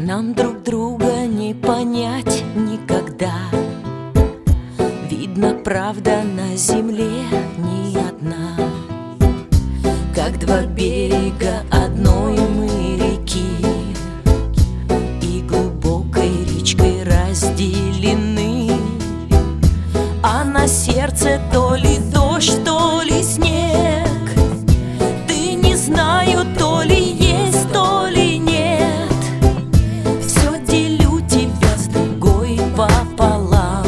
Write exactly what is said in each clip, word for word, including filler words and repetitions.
Нам друг друга не понять никогда. Видно, правда на земле не одна. Как два берега одной мы реки, и глубокой речкой разделены. А на сердце то ли дождь, то ли снег. Ты не знаю, то ли есть, то ли нет. Все делю тебя с другой пополам.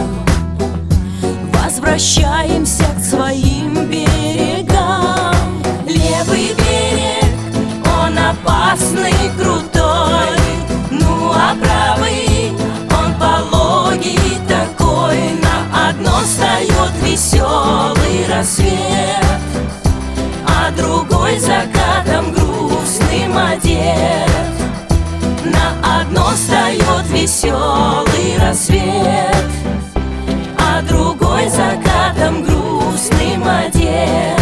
Возвращаемся к своим берегам. Левый берег, он опасный, крутой. Ну а правый, он пологий такой. На одном встает веселый рассвет, а другой закатом грустным одет. На одном встает веселый рассвет, а другой закатом грустным одет.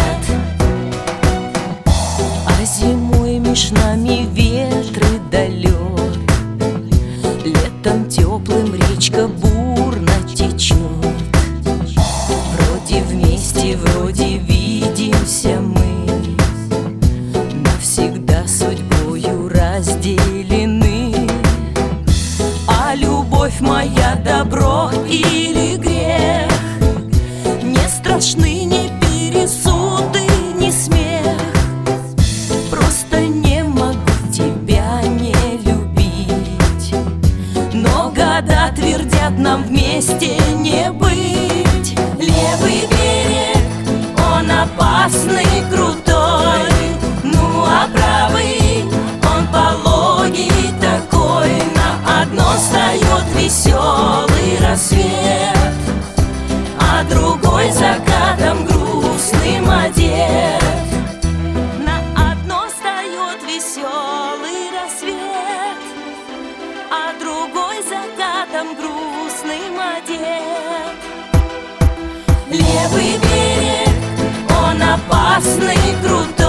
А зимой меж нами ветры да лед, летом теплым речка бурно течет. Вроде вместе, вроде видимся мы, навсегда судьбою разделены. А любовь моя, добро или грех, не страшны ни пересуды, ни смех. Просто не могу тебя не любить, но года твердят нам вместе не быть. Левый берег, он опасный, крутой. Ну а правый, он пологий такой. На одном встает веселый рассвет, а другой закатом грустным одет. На одном встает веселый рассвет, а другой закатом грустным одет. Левый берег, он опасный, крутой.